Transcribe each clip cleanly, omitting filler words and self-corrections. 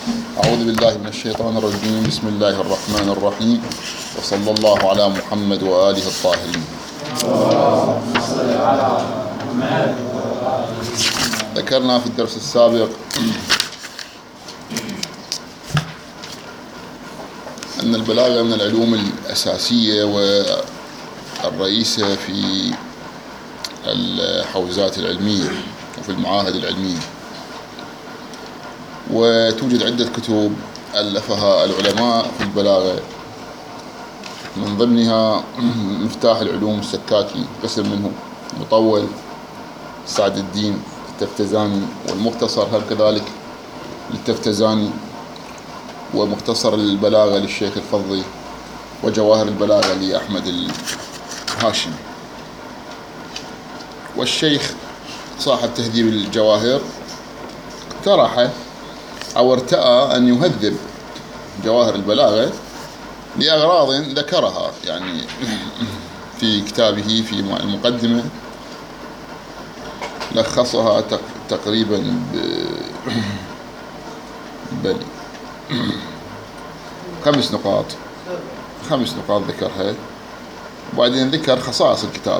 أعوذ بالله من الشيطان الرجيم. بسم الله الرحمن الرحيم، وصلى الله على محمد وآله الطاهرين. ذكرنا في الدرس السابق أن البلاغة من العلوم الأساسية والرئيسة في الحوزات العلمية وفي المعاهد العلمية، وتوجد عدة كتب ألفها العلماء في البلاغة، من ضمنها مفتاح العلوم السكاكي قسم منه، مطول سعد الدين التفتزاني، والمختصر هل كذلك للتفتزاني، ومختصر البلاغة للشيخ الفضي، وجواهر البلاغة لأحمد الهاشمي. والشيخ صاحب تهذيب الجواهر اقترح أو ارتأى أن يهذب جواهر البلاغة لأغراض ذكرها يعني في كتابه في المقدمة، لخصها تقريبا بل 5 نقاط ذكرها، وبعدين ذكر خصائص الكتاب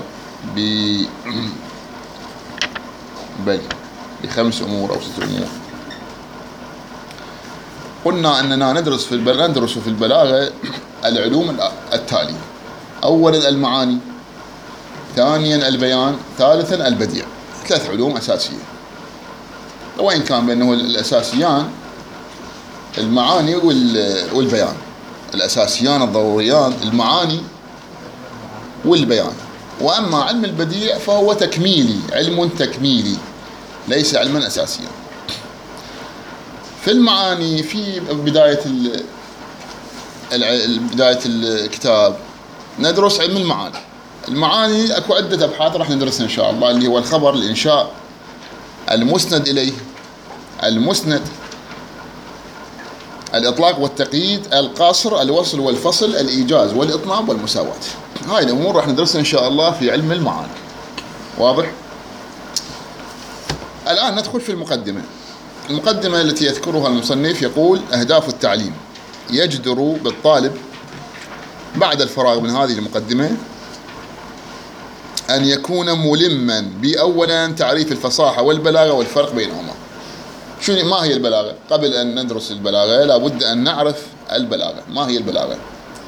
ب5 أمور أو 6 أمور. قلنا أننا ندرس في البلاغة العلوم التالية: أولا المعاني، ثانيا البيان، ثالثا البديع. 3 علوم أساسية، وإن كان بأنه الأساسيان المعاني والبيان، الأساسيان الضروريان المعاني والبيان. وأما علم البديع فهو تكميلي، علم تكميلي ليس علما أساسيا. في المعاني في بداية الكتاب ندرس علم المعاني. المعاني أكو عدة أبحاث راح ندرسها إن شاء الله، اللي هو الخبر، الإنشاء، المسند إليه، المسند، الإطلاق والتقييد، القصر، الوصل والفصل، الإيجاز والإطناب والمساواة. هاي الأمور راح ندرسها إن شاء الله في علم المعاني. واضح؟ الآن ندخل في المقدمة. المقدمة التي يذكرها المصنف يقول: أهداف التعليم. يجدر بالطالب بعد الفراغ من هذه المقدمة أن يكون ملما بأولا تعريف الفصاحة والبلاغة والفرق بينهما. ما هي البلاغة؟ قبل أن ندرس البلاغة لابد أن نعرف البلاغة، ما هي البلاغة؟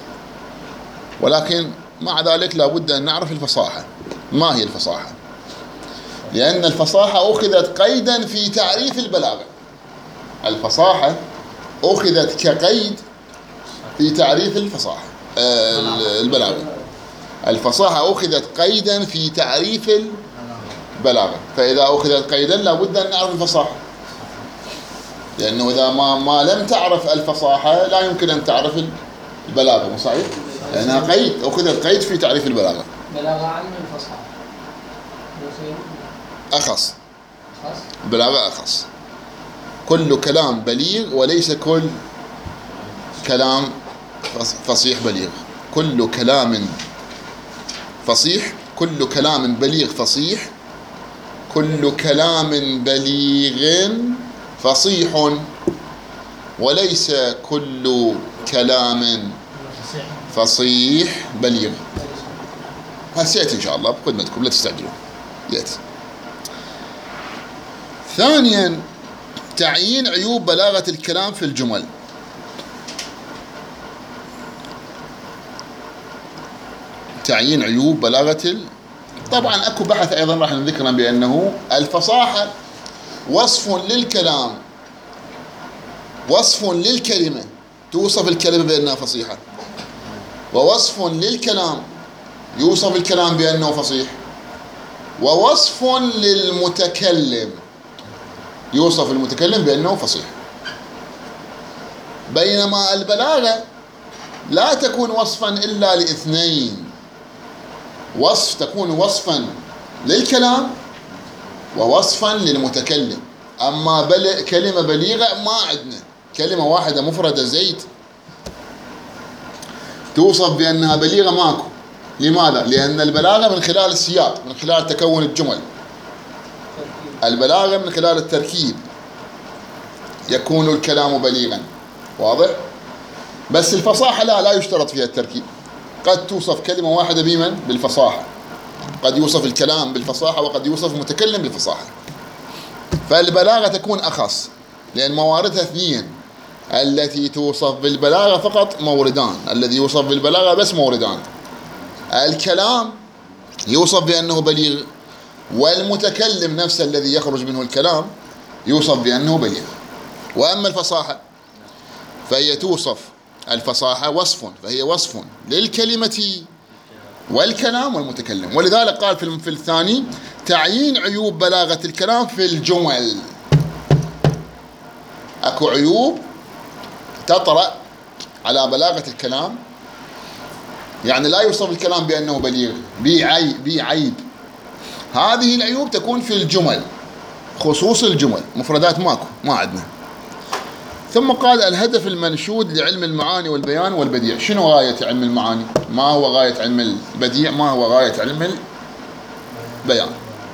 ولكن مع ذلك لابد أن نعرف الفصاحة. ما هي الفصاحة؟ لأن الفصاحة أخذت قيدا في تعريف البلاغة. الفصاحة أخذت كقيد في تعريف البلاغة. الفصاحة أخذت قيدا في تعريف البلاغة، فإذا أخذت قيدا لابد أن نعرف الفصاحة، لأنه إذا ما لم تعرف الفصاحة لا يمكن أن تعرف البلاغة. مو صحيح؟ لأنها قيد، أخذت قيد في تعريف البلاغة. بلاغة علم الفصاحة أخص، البلاغة أخص. كل كلام بليغ وليس كل كلام فصيح بليغ. كل كلام فصيح، كل كلام بليغ فصيح، كل كلام بليغ فصيح، وليس كل كلام فصيح بليغ. سيأتي إن شاء الله بقدمتكم، لا تستعجلوا، يأتي. ثانيا تعيين عيوب بلاغة الكلام في الجمل. تعيين عيوب بلاغة طبعا أكو بحث أيضا راح نذكره بأنه الفصاحة وصف للكلام، وصف للكلمة، توصف الكلمة بأنها فصيحة، ووصف للكلام يوصف الكلام بأنه فصيح، ووصف للمتكلم يوصف المتكلم بأنه فصيح. بينما البلاغة لا تكون وصفا إلا لاثنين: تكون وصفا للكلام ووصفا للمتكلم. أما كلمة بليغة ما عندنا، كلمة واحدة مفردة زيد توصف بأنها بليغة ماكو. لماذا؟ لأن البلاغة من خلال السياق، من خلال تكون الجمل. البلاغة من خلال التركيب، يكون الكلام بليغا. واضح؟ بس الفصاحة لا يشترط فيها التركيب. قد توصف كلمة واحدة بمن؟ بالفصاحة. قد يوصف الكلام بالفصاحة وقد يوصف المتكلم بالفصاحة. فالبلاغة تكون أخص لأن مواردها اثنين. التي توصف بالبلاغة فقط موردان، الذي يوصف بالبلاغة بس موردان. الكلام يوصف بأنه بليغ، والمتكلم نفسه الذي يخرج منه الكلام يوصف بأنه بليغ. وأما الفصاحة فهي توصف، الفصاحة وصف، فهي وصف للكلمة والكلام والمتكلم. ولذلك قال في الثاني تعيين عيوب بلاغة الكلام في الجمل. أكو عيوب تطرأ على بلاغة الكلام، يعني لا يوصف الكلام بأنه بليغ، بي عيب. هذه العيوب تكون في الجمل، خصوص الجمل، مفردات ماكو، ما عندنا. ثم قال الهدف المنشود لعلم المعاني والبيان والبديع. شنو غاية علم المعاني؟ ما هو غاية علم البديع؟ ما هو غاية علم البيان؟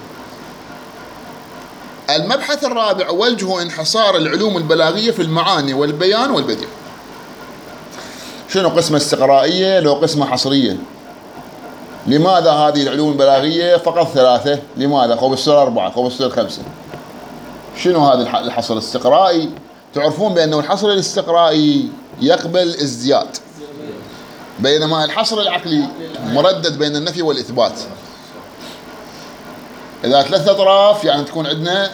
المبحث الرابع وجه انحصار العلوم البلاغية في المعاني والبيان والبديع. شنو قسمة استقرائية لو قسمة حصرية؟ لماذا هذه العلوم البلاغية فقط 3؟ لماذا؟ خو بالصير 4، خو بالصير 5. شنو هذا الحصر الاستقرائي؟ تعرفون بأنه الحصر الاستقرائي يقبل ازدياد، بينما الحصر العقلي مردد بين النفي والإثبات. إذا 3 أطراف يعني تكون عندنا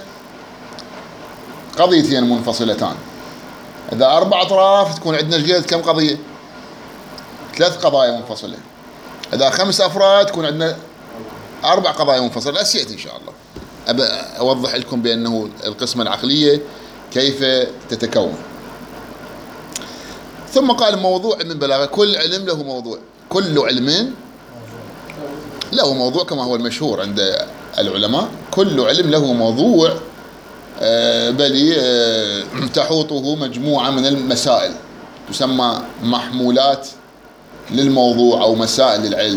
قضيتين منفصلتان. إذا 4 أطراف تكون عندنا كم قضية؟ 3 قضايا منفصلة. إذا 5 أفراد تكون عندنا 4 قضايا منفصلة. أسيت إن شاء الله أبى أوضح لكم بأنه القسمة العقلية كيف تتكون. ثم قال موضوع علم البلاغة، كل علم له موضوع، كل علم له موضوع كما هو المشهور عند العلماء. كل علم له موضوع، بل تحوطه مجموعة من المسائل تسمى محمولات للموضوع أو مسائل العلم.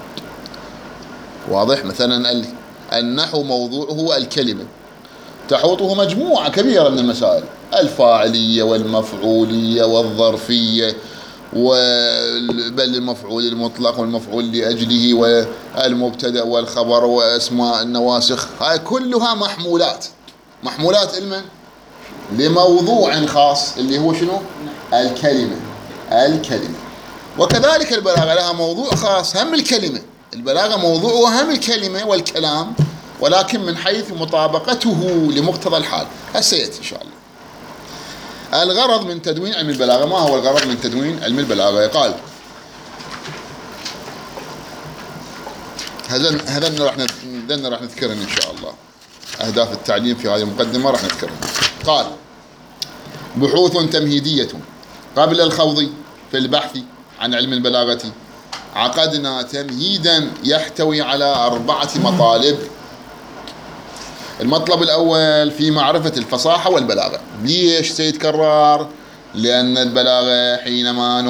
واضح؟ مثلا النحو موضوعه الكلمة، تحوطه مجموعة كبيرة من المسائل، الفاعلية والمفعولية والظرفية بل المفعول المطلق والمفعول لأجله والمبتدأ والخبر وأسماء النواسخ. هاي كلها محمولات علما لموضوع خاص اللي هو شنو؟ الكلمة. وكذلك البلاغة لها موضوع خاص هم الكلمة. البلاغة موضوعها هم الكلمة والكلام، ولكن من حيث مطابقته لمقتضى الحال. هسيت إن شاء الله. الغرض من تدوين علم البلاغة. ما هو الغرض من تدوين علم البلاغة؟ قال هذا راح نذكرهم إن شاء الله. أهداف التعليم في هذه المقدمة راح نذكرهم. قال بحوث تمهيدية قبل الخوض في البحث عن علم البلاغة عقدنا تمهيدا يحتوي على 4 مطالب. المطلب الأول في معرفة الفصاحة والبلاغة. ليش سيتكرر؟ لأن البلاغة حينما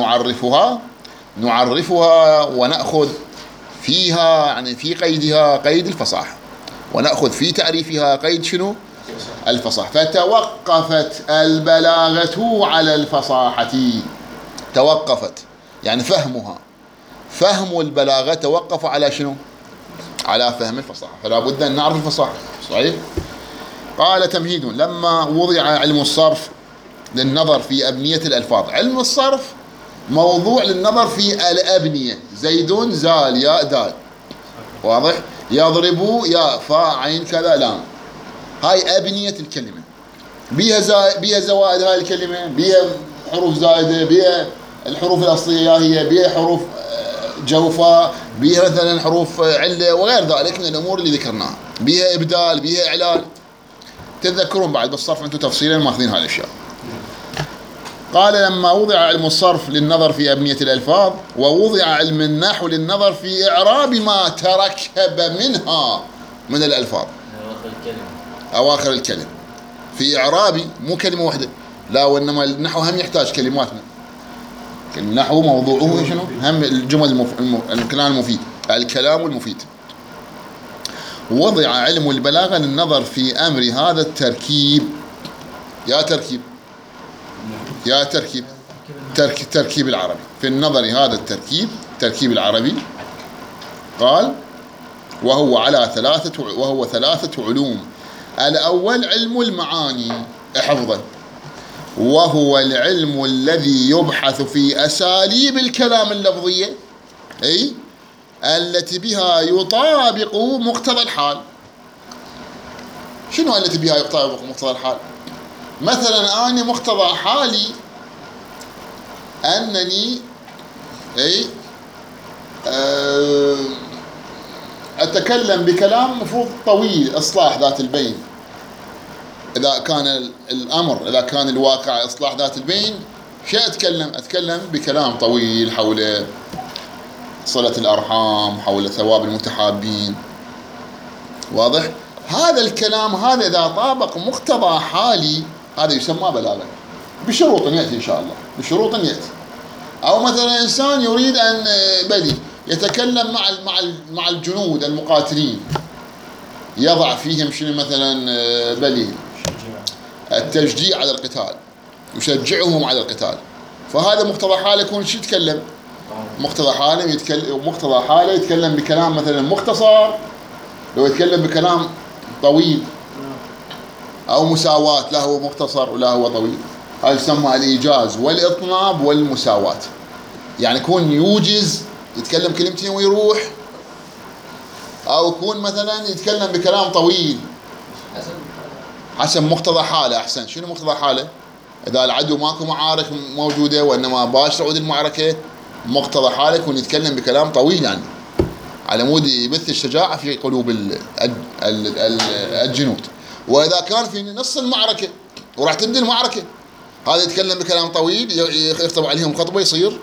نعرفها ونأخذ فيها، يعني في قيدها قيد الفصاحة، ونأخذ في تعريفها قيد شنو؟ الفصاحة. فتوقفت البلاغة على الفصاحة. توقفت يعني فهم البلاغة توقف على شنو؟ على فهم الفصاحة. فلا بد أن نعرف الفصاحة. صحيح؟ قال تمهيد لما وضع علم الصرف للنظر في أبنية الألفاظ. علم الصرف موضوع للنظر في الأبنية، زيد زال ياء دال. واضح؟ يضرب ياء فاء عين كذا لام. هاي أبنية الكلمة، بيها زوائد هاي الكلمة، بيها حروف زائدة، بيها الحروف الأصلية هي، بيها حروف جوفاء، بيها مثلا حروف علة وغير ذلك من الأمور اللي ذكرناها، بيها إبدال، بيها إعلال. تتذكرون بعد بالصرف أنتم تفصيلا ماخذين هاي الأشياء. قال لما وضع علم الصرف للنظر في أبنية الألفاظ، ووضع علم النحو للنظر في إعراب ما تركب منها من الألفاظ. أواخر الكلمة في إعرابي، مو كلمة واحدة، لا، وإنما النحو هم يحتاج كلمات. النحو موضوعه شنو؟ هم الجمل الكلام المفيد، الكلام المفيد. وضع علم البلاغة للنظر في أمر هذا التركيب. يا تركيب يا تركيب العربي. في النظر هذا التركيب العربي قال وهو ثلاثة علوم. الأول علم المعاني، احفظه، وهو العلم الذي يبحث في أساليب الكلام اللفظية، أي التي بها يطابق مقتضى الحال. شنو التي بها يطابق مقتضى الحال؟ مثلا أنا مقتضى حالي أنني أتكلم بكلام مفروض طويل، إصلاح ذات البين. إذا كان الأمر، إذا كان الواقع إصلاح ذات البين، شو أتكلم بكلام طويل حول صلة الأرحام، حول ثواب المتحابين. واضح؟ هذا الكلام هذا إذا طابق مقتضى حالي هذا يسمى بلاغة، بشروط يأتي إن شاء الله، بشروط يأتي. أو مثلا إنسان يريد أن يتكلم مع الجنود المقاتلين، يضع فيهم شنو مثلا التشجيع على القتال، يشجعهم على القتال. فهذا مقتضى حاله يكون شو يتكلم؟ مقتضى حاله يتكلم بكلام مثلا مختصر، لو يتكلم بكلام طويل، أو مساواة، لا هو مختصر ولا هو طويل. هذا يسمى الإيجاز والإطناب والمساواة. يعني يكون يوجز، يتكلم كلمتين ويروح، أو يكون مثلا يتكلم بكلام طويل حسب مقتضى حاله. أحسن، شنو مقتضى حاله؟ إذا العدو ماكو معارك موجودة وإنما باش تعود المعركة، مقتضى حاله يكون يتكلم بكلام طويل، يعني على مود يبث الشجاعة في قلوب الجنود. وإذا كان في نص المعركة وراح تبدأ المعركة، هذا يتكلم بكلام طويل، يخطب عليهم خطبة يصير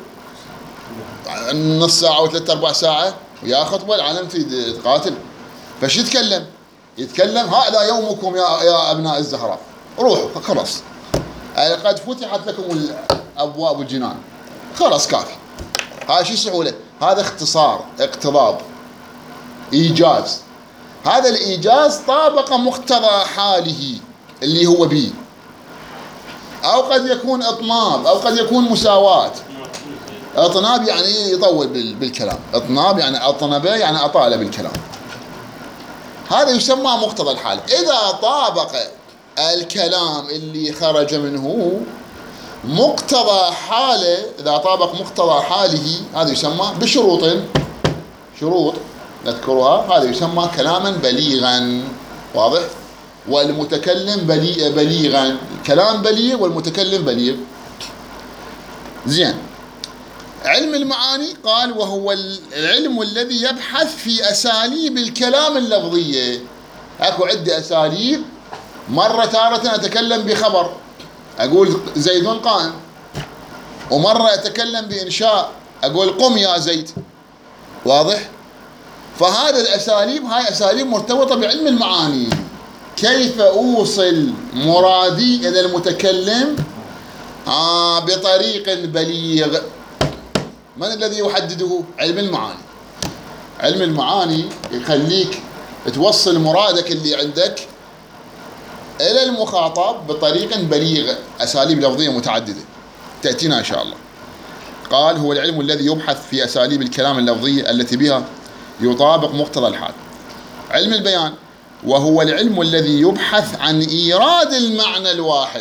نص ساعة وثلاث أربع ساعة، ويا خطبة العالم تقاتل. فش يتكلم هذا يومكم يا أبناء الزهراء، روحوا خلاص، قد فتحت لكم أبواب الجنان، خلاص كافي. هذا شو سهولة؟ هذا اختصار، اقتضاب، إيجاز. هذا الإيجاز طابق مقتضى حاله اللي هو به، أو قد يكون إطناب، أو قد يكون مساواة. إطناب يعني يطول بالكلام، إطناب يعني أطنب يعني أطال بالكلام. هذا يسمى مقتضى الحال. إذا طابق الكلام اللي خرج منه مقتضى حاله، إذا طابق مقتضى حاله، هذا يسمى شروط نذكرها، هذا يسمى كلاما بليغا. واضح؟ والمتكلم بليغا، الكلام بليغ والمتكلم بليغ. زين. علم المعاني قال وهو العلم الذي يبحث في أساليب الكلام اللفظية. أكو عدة أساليب. مرة تارة أتكلم بخبر، أقول زيد قائم، ومرة أتكلم بإنشاء، أقول قم يا زيد. واضح؟ فهذا الأساليب هاي أساليب مرتبطة بعلم المعاني. كيف أوصل مرادي إلى المتكلم بطريق بليغ؟ من الذي يحدده؟ علم المعاني. علم المعاني يخليك توصل مرادك اللي عندك إلى المخاطب بطريق بليغ، أساليب لفظية متعددة تأتينا إن شاء الله. قال هو العلم الذي يبحث في أساليب الكلام اللفظية التي بها يطابق مقتضى الحال. علم البيان وهو العلم الذي يبحث عن إيراد المعنى الواحد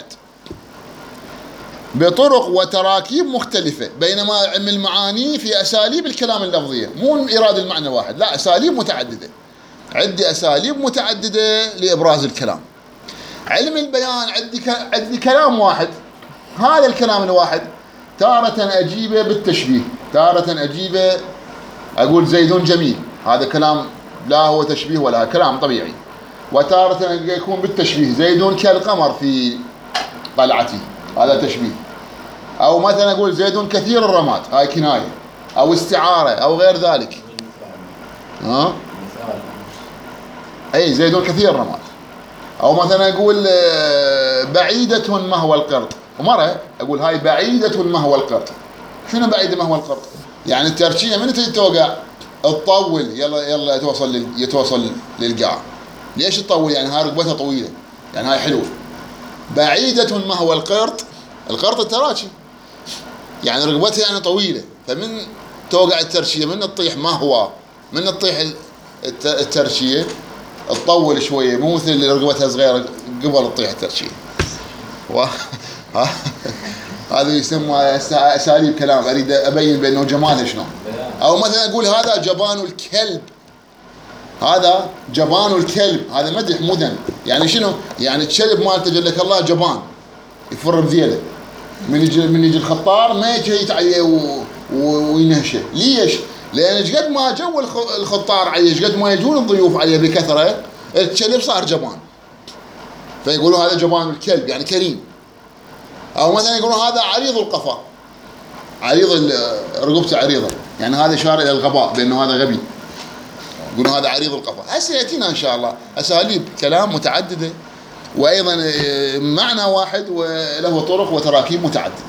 بطرق وتراكيب مختلفة، بينما علم المعاني في أساليب الكلام اللفظية، مو إيراد المعنى الواحد، لا، أساليب متعددة، عندي أساليب متعددة لإبراز الكلام. علم البيان عندي كلام واحد، هذا الكلام الواحد تارة أجيبه بالتشبيه، تارة أجيبه أقول زيد جميل، هذا كلام لا هو تشبيه ولا كلام طبيعي. وتارة يكون بالتشبيه، زيد كالقمر في طلعته، هذا تشبيه. أو مثلا أقول زيد كثير الرماد، هاي كناية أو استعارة أو غير ذلك. أي زيد كثير الرماد. أو مثلا أقول بعيدة مهوى القرط، ومرة أقول هاي بعيدة مهوى القرط. شنو بعيدة مهوى القرط؟ يعني الترشية من تجي توقع تطول، يلا يتوصل للقاع. ليش تطول؟ يعني هاي ركبتها طويلة، يعني هاي حلوة. بعيدة مهوى القرط القرط التراشي، يعني رقبتها يعني طويلة، فمن توقع الترشية من تطيح ما هو من تطيح الترشية تطول شوية، مو مثل اللي رقبتها صغيرة قبل تطيح الترشية. هذا يسمى اساليب كلام، اريد ابين بانه جمالها شلون. او مثلا اقول هذا جبان الكلب، هذا جبان الكلب، هذا مدح مو ذم. يعني شنو؟ يعني الكلب مالته جل لك الله جبان، يفر بذيله، من يجي الخطار ما يجي عليه وينهشه. ليش؟ لان ايش قد ما جو الخطار عليه، ايش قد ما يجون الضيوف عليه بكثره، الكلب صار جبان، فيقولوا هذا جبان الكلب يعني كريم. او مثلا يقولون هذا عريض القفا، عريض رقبته عريضه، يعني هذا اشاره الى الغباء بانه هذا غبي، يقولون هذا عريض القفا. هسه ياتينا ان شاء الله اساليب كلام متعدده، وايضا معنى واحد وله طرق وتراكيب متعدده.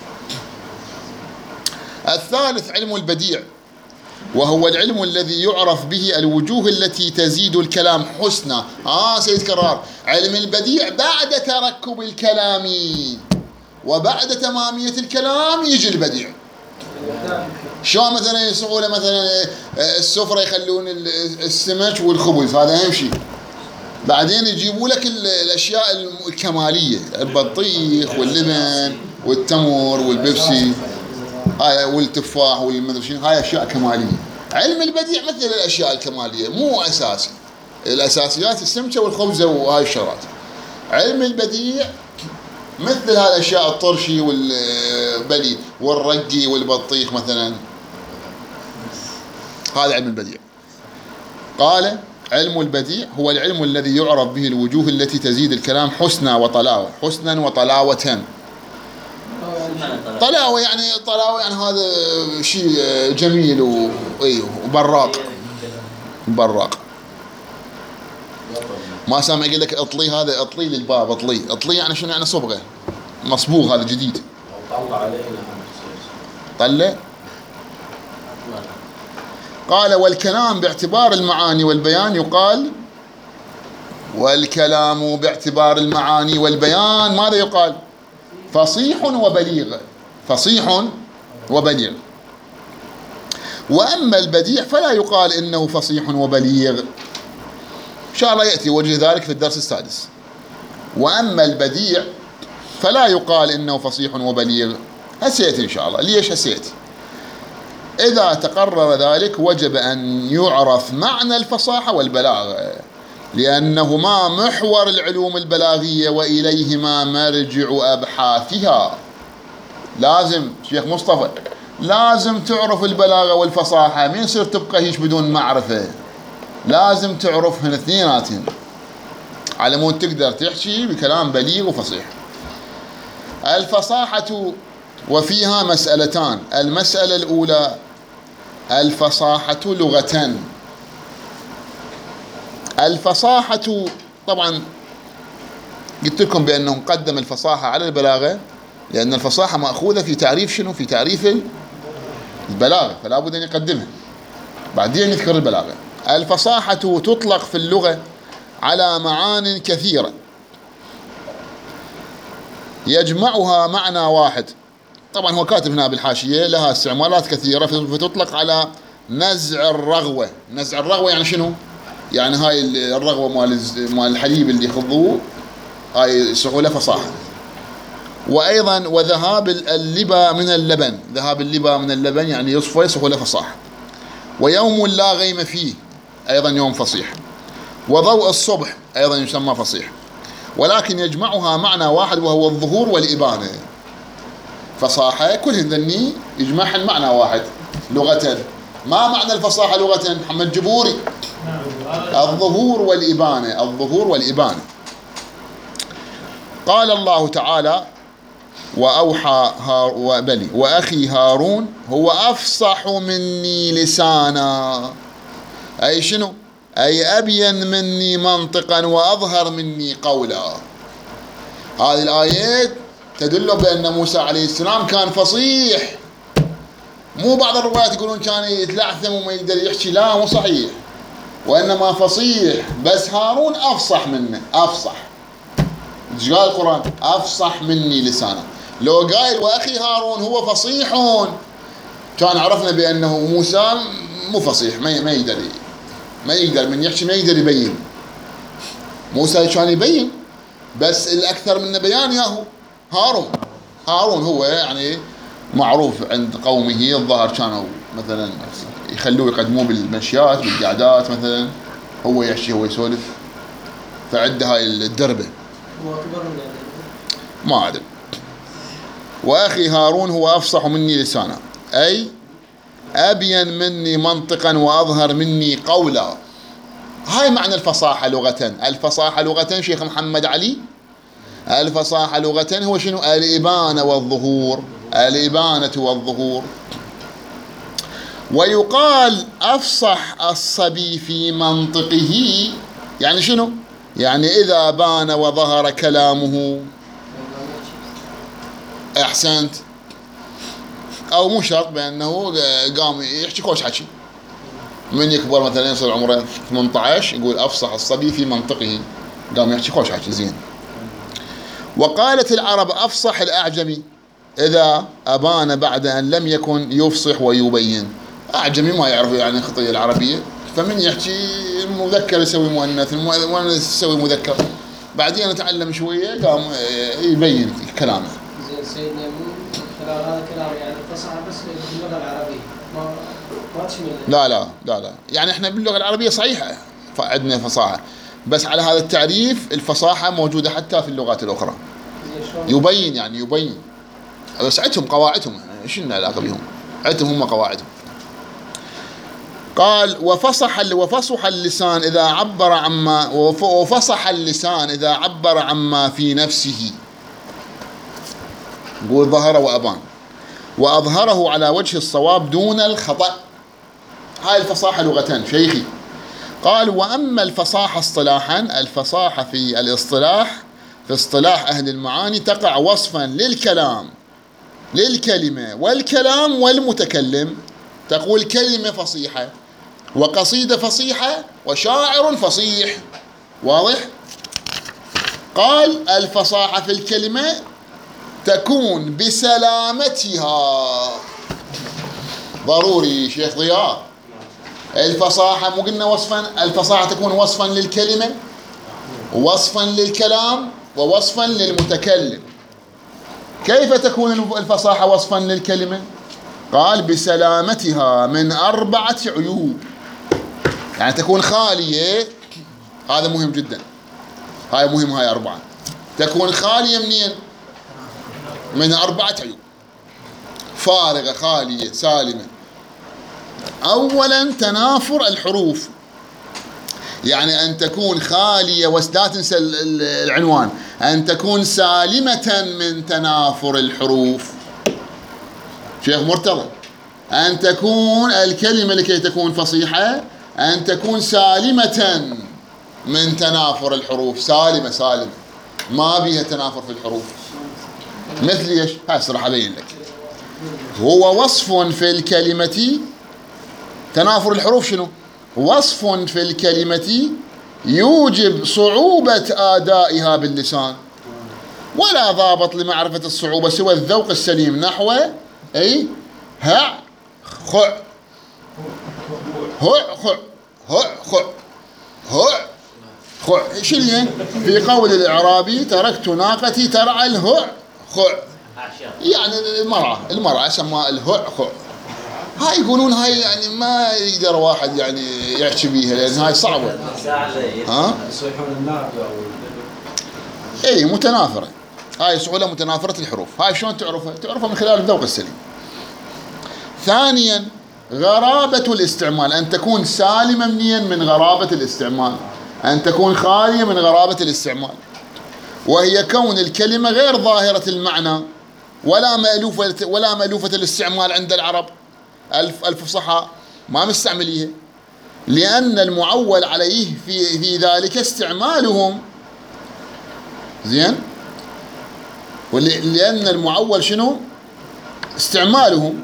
الثالث علم البديع، وهو العلم الذي يعرف به الوجوه التي تزيد الكلام حسنا. سيد كرار، علم البديع بعد تركب الكلام وبعد تمامية الكلام يجي البديع. شلون مثلا يسووا له مثلا السفرة يخلون السمك والخبز، هذا أهم شيء. بعدين يجيبوا لك الأشياء الكمالية، البطيخ واللبن والتمر والبيبسي والتفاح والمدري شنو، هاي أشياء كمالية. علم البديع مثل الأشياء الكمالية، مو أساسي، الأساسيات السمكة والخبزة وهاي الشغلات. علم البديع مثل هاي الأشياء، الطرشي والبلي والرقي والبطيخ مثلا، هذا علم البديع. قال علم البديع هو العلم الذي يعرف به الوجوه التي تزيد الكلام حسنا وطلاوة، حسنا وطلاوة. طلاوة يعني هذا شيء جميل وبراق. ما سامع يقول لك اطلي، هذا اطلي للباب، اطلي يعني شنو؟ يعني صبغه، مصبوغ، هذا جديد. طلع. قال والكلام باعتبار المعاني والبيان يقال، والكلام باعتبار المعاني والبيان ماذا يقال؟ فصيح وبليغ، فصيح وبليغ. وأما البديع فلا يقال إنه فصيح وبليغ، إن شاء الله يأتي وجه ذلك في الدرس السادس. وأما البديع فلا يقال إنه فصيح وبليغ، هسيأتي إن شاء الله. ليش هسيأتي؟ إذا تقرر ذلك وجب أن يعرف معنى الفصاحة والبلاغة، لأنهما محور العلوم البلاغية وإليهما مرجع أبحاثها. لازم شيخ مصطفى، لازم تعرف البلاغة والفصاحة، ما يصير تبقى هيش بدون معرفة، لازم تعرفهن اثنيناتهم على مود تقدر تحكي بكلام بليغ وفصيح. الفصاحة وفيها مسألتان. المسألة الأولى الفصاحة لغة. الفصاحة طبعا قلت لكم بأنه قدم الفصاحة على البلاغة، لأن الفصاحة مأخوذة في تعريف شنو؟ في تعريف البلاغة، فلا بد أن يقدمها بعدين يذكر البلاغة. الفصاحة تطلق في اللغة على معان كثيرة يجمعها معنى واحد. طبعا هو كاتب هنا بالحاشية لها استعمالات كثيرة، فتطلق على نزع الرغوة. نزع الرغوة يعني شنو؟ يعني هاي الرغوة مال الحليب اللي يخضوه، هاي يسموه له فصاحة. وأيضا وذهاب اللبا من اللبن، ذهاب اللبا من اللبن يعني يصفى، يسموه له فصاحة. ويوم لا غيم فيه أيضا يوم فصيح. وضوء الصبح أيضا يسمى فصيح، ولكن يجمعها معنى واحد وهو الظهور والإبانة. فصاحة كلهن ذني يجمعهن معنى واحد لغة. ما معنى الفصاحة لغة محمد جبوري؟ الظهور والإبانة، الظهور والإبانة. قال الله تعالى وأوحى وأخي هارون هو أفصح مني لسانا، أي شنو؟ أي أبين مني منطقا وأظهر مني قولا. هذه الآيات تدل بأن موسى عليه السلام كان فصيح، مو بعض الروايات يقولون كان يتلعثم وما يقدر يحكي، لا مو صحيح، وإنما فصيح، بس هارون أفصح منه. أفصح، ايش قال القرآن؟ أفصح مني لسانا. لو قايل وأخي هارون هو فصيح كان عرفنا بأنه موسى مو فصيح، ما يقدر من يحكي، ما يقدر يبين. موسى كان يبين، بس الأكثر من بيان ياهو هارون هو يعني معروف عند قومه. الظاهر كانوا مثلا يخلوه يقدموه بالمشيات بالقعدات مثلا، هو يحكي هو يسولف، فعد هاي الدربة ما أدري. وأخي هارون هو أفصح مني لسانا، أي أبين مني منطقا وأظهر مني قولا. هاي معنى الفصاحة لغة. الفصاحة لغة شيخ محمد علي، الفصاحة لغة هو شنو؟ الإبانة والظهور، الإبانة والظهور. ويقال أفصح الصبي في منطقه، يعني شنو؟ يعني إذا بان وظهر كلامه. أحسنت. أو مو شرط بأنه قام يحكي كوش حكي، من يكبر مثلا يصير عمره 18 يقول أفصح الصبي في منطقه، قام يحكي كوش حكي زين. وقالت العرب أفصح الأعجمي إذا أبان بعد أن لم يكن يفصح ويبين. أعجمي ما يعرف يعني الخطية العربية، فمن يحكي المذكر يسوي مؤنث، المؤنث يسوي مذكر، بعدين يتعلم شوية قام يبين كلامه. زين سيدنا هذا كلام يعني الفصاحة بس باللغة العربية ما تشمل. لا يعني احنا باللغة العربية صحيحة عندنا فصاحة، بس على هذا التعريف الفصاحة موجودة حتى في اللغات الأخرى. يبين يعني يبين، بس عندهم قواعدهم، ايش لنا علاقة بهم؟ عندهم هم قواعدهم. قال وفصح اللسان إذا عبر عما وفصح اللسان إذا عبر عما في نفسه، يقول ظهر وأبان وأظهره على وجه الصواب دون الخطأ. هاي الفصاحة لغتان شيخي. قال وأما الفصاحة اصطلاحا، الفصاحة في الاصطلاح في اصطلاح أهل المعاني تقع وصفا للكلمة والكلام والمتكلم. تقول كلمة فصيحة وقصيدة فصيحة وشاعر فصيح، واضح؟ قال الفصاحة في الكلمة تكون بسلامتها. ضروري شيخ ضياء، الفصاحة مو قلنا وصفا، الفصاحة تكون وصفا للكلمة ووصفا للكلام ووصفا للمتكلم. كيف تكون الفصاحة وصفا للكلمة؟ قال بسلامتها من 4 عيوب، يعني تكون خالية. هذا مهم جدا، هاي مهم، هاي 4 تكون خالية منين؟ من 4 عيوب، فارغة خالية سالمة. أولا تنافر الحروف، يعني أن تكون خالية، ولا تنسى العنوان، أن تكون سالمة من تنافر الحروف. شيخ مرتضى، أن تكون الكلمة لكي تكون فصيحة أن تكون سالمة من تنافر الحروف، سالمة ما بيها تنافر في الحروف. مثل ايش؟ هسه راح ابين لك. هو وصف في الكلمة، تنافر الحروف شنو؟ وصف في الكلمة يوجب صعوبة آدائها باللسان، ولا ضابط لمعرفة الصعوبة سوى الذوق السليم، نحو أي ها خع هع خع هع خع هع خع. شلين في قول الإعرابي تركت ناقتي ترعى الهع خع، يعني المرأة سماها الهع خع. هاي يقولون هاي يعني ما يقدر واحد يعني يحكي بيها، لأن هاي صعبة. ها؟ يصيحون الناقة اي متنافرة، هاي سهولة متنافرة الحروف. هاي شلون تعرفها؟ تعرفها من خلال الذوق السليم. ثانيا غرابة الاستعمال، أن تكون سالمة من غرابة الاستعمال، أن تكون خالية من غرابة الاستعمال، وهي كون الكلمة غير ظاهرة المعنى ولا مألوفة الاستعمال عند العرب الفصحاء، ما مستعمليها، لأن المعول عليه في ذلك استعمالهم. زين؟ لأن المعول شنو؟ استعمالهم.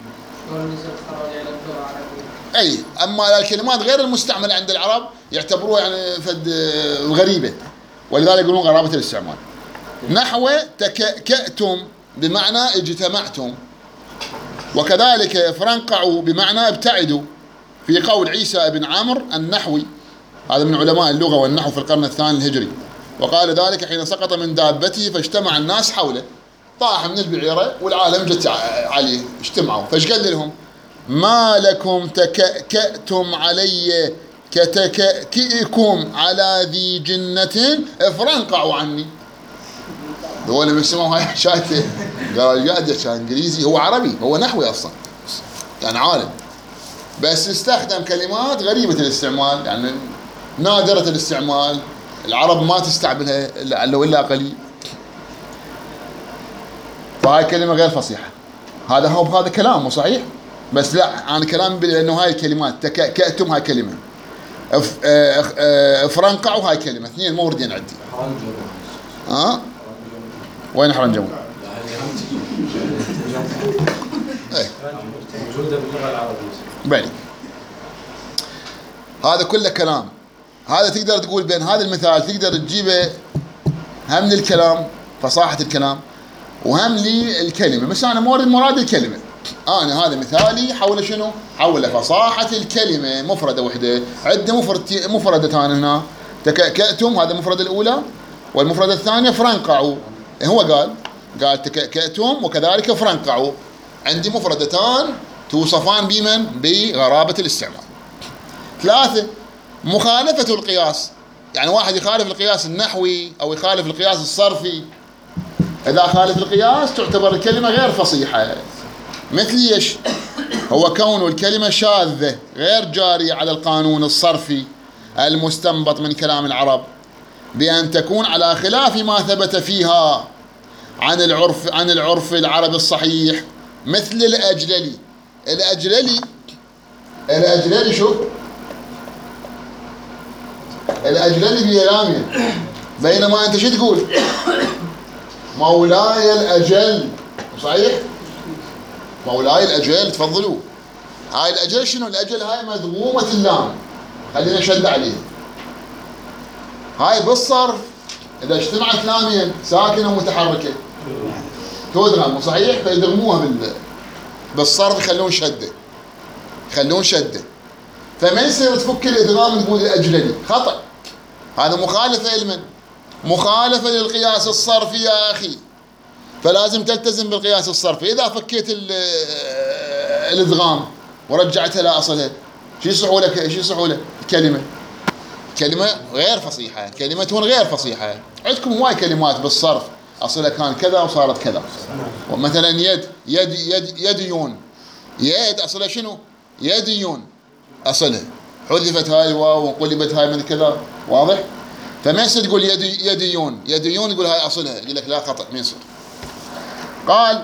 أي أما الكلمات غير المستعملة عند العرب يعتبروها يعني فد غريبة، ولذلك يقولون غرابة الاستعمال. نحو تكأتم بمعنى اجتمعتم، وكذلك افرنقعوا بمعنى ابتعدوا، في قول عيسى بن عمرو النحوي، هذا من علماء اللغة والنحو في القرن الثاني الهجري، وقال ذلك حين سقط من دابته فاجتمع الناس حوله، طاح من البعيرة والعالم جت عليه، اجتمعوا، فايش قال لهم؟ ما لكم تكأكأتم علي كتكأكئكم على ذي جنة افرنقعوا عني. دول من سمعوا هاي شايفه، قال قاعد كان انجليزي، هو عربي، هو نحوي اصلا، يعني عالم، بس استخدم كلمات غريبة الاستعمال، يعني نادرة الاستعمال، العرب ما تستعملها إلا قليل، فهاي كلمة غير فصيحة. هذا كلام مو صحيح، بس لا أنا كلام لأنه هاي الكلمات تكأكأتم هاي كلمة، افرنقعوا هاي كلمة، اثنين مو وردين عندي. وين حرنجموا؟ موجودة باللغة العربية. بلي هذا كله كلام، هذا تقدر تقول بين هذا المثال تقدر تجيبه هم للكلام فصاحة الكلام وهم للكلمة، بس أنا مراد الكلمة، أنا هذا مثالي حول شنو؟ حول فصاحة الكلمة، مفردة وحدة، عدة مفردتان هنا، تكأكأتم هذا المفردة الأولى، والمفردة الثانية فرنقعوا، هو قال تكأكأتم وكذلك فرنقعوا، عندي مفردتان توصفان بمن؟ بغرابة الاستعمال. 3 مخالفة القياس، يعني واحد يخالف القياس النحوي أو يخالف القياس الصرفي، إذا خالف القياس تعتبر الكلمة غير فصيحة، مثل ايش؟ هو كون الكلمة شاذة غير جارية على القانون الصرفي المستنبط من كلام العرب، بأن تكون على خلاف ما ثبت فيها عن العرف العربي الصحيح، مثل الأجللي شوف، الأجللي بيلامي، بينما أنت شو تقول؟ مولاي الأجل، صحيح؟ مولاي الأجل، تفضلوا. هاي الأجل شنو؟ الأجل هاي مدغومة اللام، خلينا نشد عليها. هاي بالصرف إذا اجتمعت لامين ساكنة ومتحركة تدغم، صحيح؟ فيدغموها بالصرف يخلون شدة، فما يصير تفك الإدغام تقول الأجللي، خطأ، هذا مخالفة لمن؟ مخالفة للقياس الصرفي يا أخي، فلازم تلتزم بالقياس الصرفي. إذا فكيت الإدغام ورجعتها لأصلها شو يصحوا كلمة غير فصيحة، كلمة غير فصيحة. عندكم هواي كلمات بالصرف أصلها كان كذا وصارت كذا، ومثلا يديون، يد أصلها شنو؟ يديون أصلها، حذفت هاي الواو وقلبت هاي من كذا، واضح؟ فما يصير تقول يديون يقول هاي أصلها، يقول لك لا خطأ، ما يصير. قال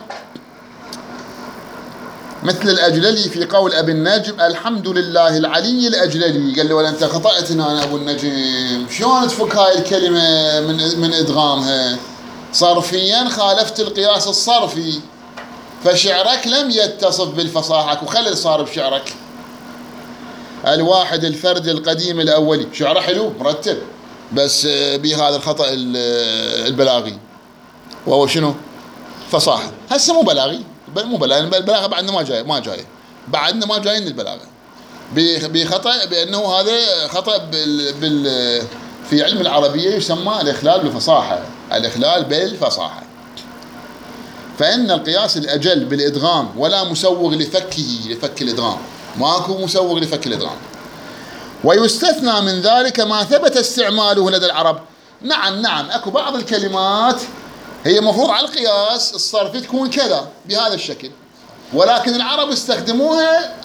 مثل الأجللي في قول أبي النجم الحمد لله العلي الأجللي، قال له ولا أنت خطأت هنا أنا أبو النجم، شلون تفك هاي الكلمة من إدغامها؟ صرفيا خالفت القياس الصرفي، فشعرك لم يتصف بالفصاحة، وخلل صار بشعرك. الواحد الفرد القديم الأولي، شعره حلو مرتب، بس بهذا الخطأ البلاغي، وهو شنو؟ فصاحة. هسه مو بلاغي، البلاغة بعدنا ما جاي بعدنا ما جايين البلاغة بخطأ، بأنه هذا خطأ في علم العربية يسمى الإخلال بالفصاحة، الإخلال بالفصاحة. فإن القياس الأجل بالإدغام ولا مسوغ لفك الإدغام، ماكو مسوغ لفك الإدغام. ويستثنى من ذلك ما ثبت استعماله لدى العرب. نعم اكو بعض الكلمات هي مفروض على القياس الصرفي تكون كذا بهذا الشكل، ولكن العرب استخدموها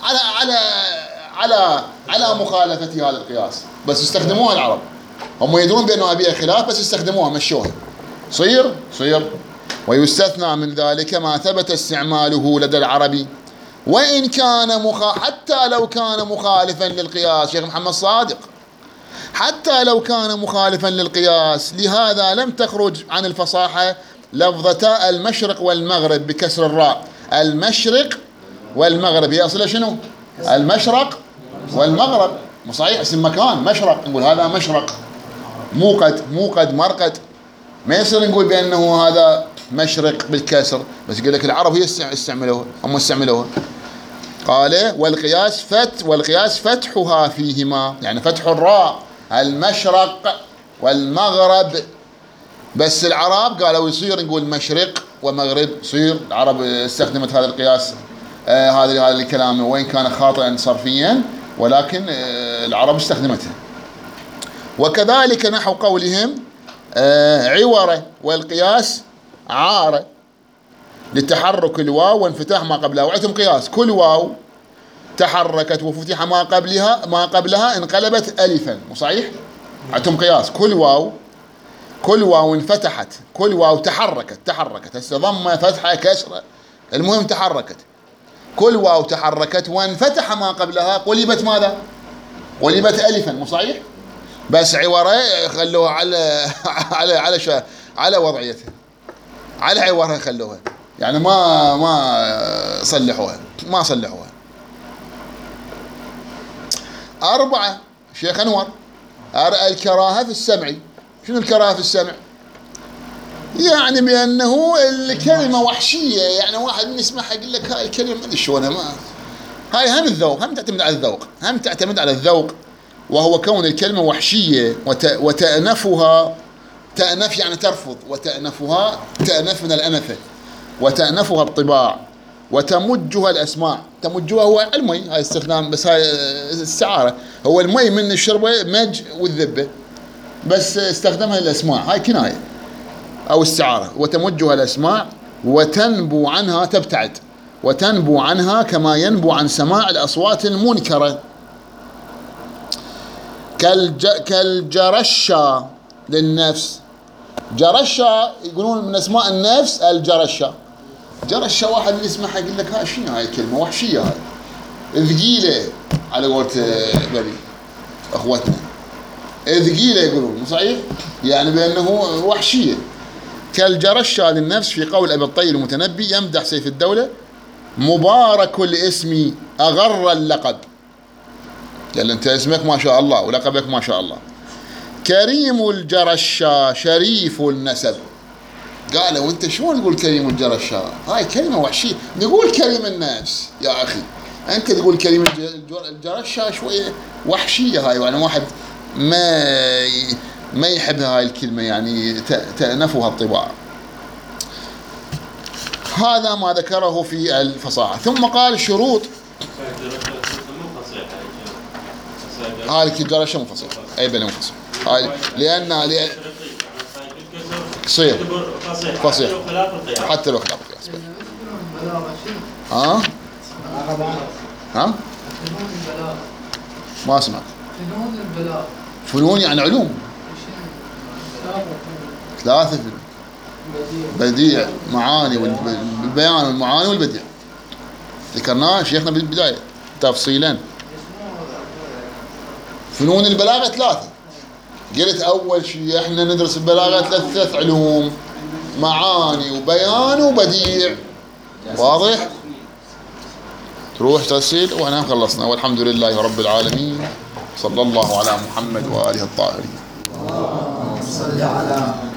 على مخالفة هذا القياس، بس استخدموها العرب، هم يدرون بأنه بها خلاف بس استخدموها، مشوها، صير. ويستثنى من ذلك ما ثبت استعماله لدى العربي وإن كان حتى لو كان مخالفا للقياس. شيخ محمد صادق، حتى لو كان مخالفا للقياس، لهذا لم تخرج عن الفصاحة لفظتا المشرق والمغرب بكسر الراء. المشرق والمغرب هي أصلها شنو؟ المشرق والمغرب، مو صحيح؟ اسم مكان مشرق، نقول هذا مشرق، موقد مرقد، ما يصير نقول بأنه هذا مشرق بالكسر، بس يقول لك العرب هي استعملوها، هم استعملوها. قال والقياس فتحها فيهما، يعني فتح الراء المشرق والمغرب، بس العرب قالوا يصير نقول مشرق ومغرب، يصير. العرب استخدمت هذا القياس، هذا الكلام وين كان خاطئا صرفيا، ولكن العرب استخدمته. وكذلك نحو قولهم عورة والقياس عارة لتحرك الواو وانفتاح ما قبلها. وعندهم قياس كل واو تحركت وفتح ما قبلها انقلبت ألفا، صحيح؟ عندهم قياس كل واو انفتحت، كل واو تحركت هسه ضمة فتحة كسرة، المهم تحركت، كل واو تحركت وانفتح ما قبلها قلبت ماذا؟ قلبت ألفا، صحيح؟ بس عورة خلوها على وضعيتها، على عورها خلوها، يعني ما صلحوها. 4 شيخ أنور الكراهة في السمع. شنو الكراهة في السمع؟ يعني بأنه الكلمة وحشية، يعني واحد من يسمعها يقول لك هاي الكلمة ما أدري شلونها، هاي هم الذوق، هم تعتمد على الذوق، وهو كون الكلمة وحشية وتأنفها، تأنف يعني ترفض، وتأنفها تأنف من الأنفة، وتأنفها الطباع، وتمجها الأسماع. تمجها هو المي، هاي استخدام، بس هاي استعارة، هو المي من الشربة مج والذبة، بس استخدمها الأسماع، هاي كناية أو استعارة. وتمجها الأسماع وتنبو عنها، تبتعد وتنبو عنها كما ينبو عن سماع الأصوات المنكرة. كالجرشة للنفس. جرشة يقولون من أسماء النفس الجرشة. جرشة واحد اللي يسمعها يقول لك هاي شنو هاي الكلمة وحشية، هاي ثقيلة على قولة بني أخوتنا، ثقيلة يقولون، صحيح؟ يعني بأنه وحشية. كالجرشة للنفس في قول أبي الطيب المتنبي يمدح سيف الدولة مبارك الاسم أغر اللقب، قال أنت اسمك ما شاء الله ولقبك ما شاء الله. كريم الجرشة شريف النسب. قالوا وانت شلون تقول كريم الجرشة؟ هاي كلمة وحشية، نقول كريم النفس يا أخي، أنت تقول كريم الجرشة شوية وحشية، هاي يعني واحد ما يحب هاي الكلمة، يعني تأنفها الطباع. هذا ما ذكره في الفصاحة. ثم قال شروط. هاي الجرشة منفصل، أي بلا منفصل، هاي لأن صير فصيح حتى لو خلاف القياس. ها ما سمعت. فنون يعني علوم، 3 فنون: بديع، معاني، والبيان والمعاني والبديع، ذكرناه شيخنا بالبداية تفصيلا. فنون البلاغة 3. قلت أول شيء إحنا ندرس البلاغة 3 علوم: معاني وبيان وبديع. واضح؟ تروح ترسل وأنا خلصنا، والحمد لله رب العالمين، صلى الله على محمد وآله الطاهرين. اللهم صل على